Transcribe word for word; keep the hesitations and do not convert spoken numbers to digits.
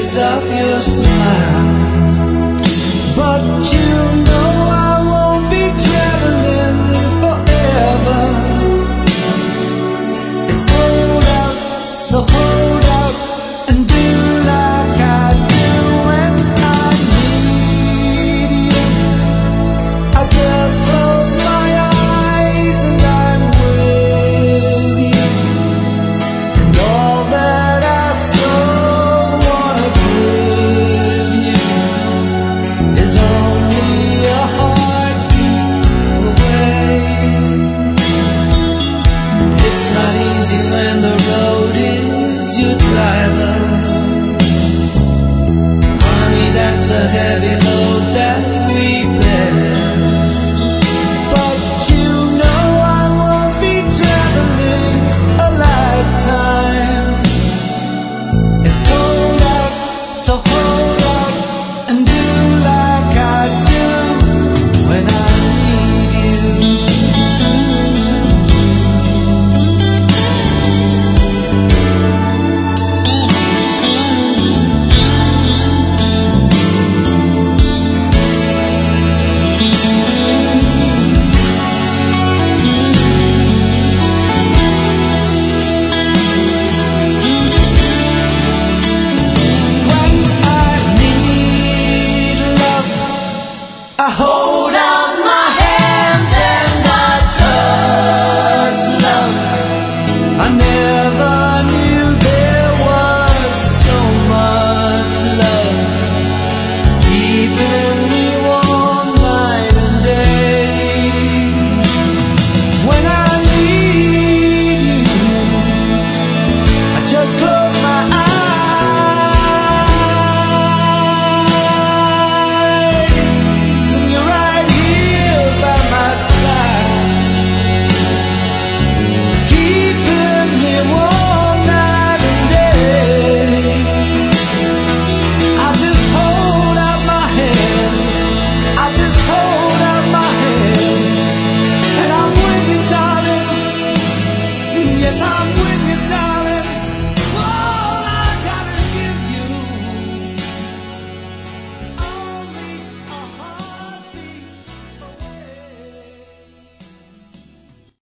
trace of your smile. But you know I won't be traveling forever. It's cold out, so hold out and do like I do when I need you. I just close my eyes and I'm with you. And all that I so wanna give you is only a heartbeat away. It's not easy when the road is your driver. Honey, that's a heavy load that we bear. But you know I won't be traveling a lifetime. It's cold out, so hold out and do like I do when I need you. When I need love, I hold out my hands and I touch love. I never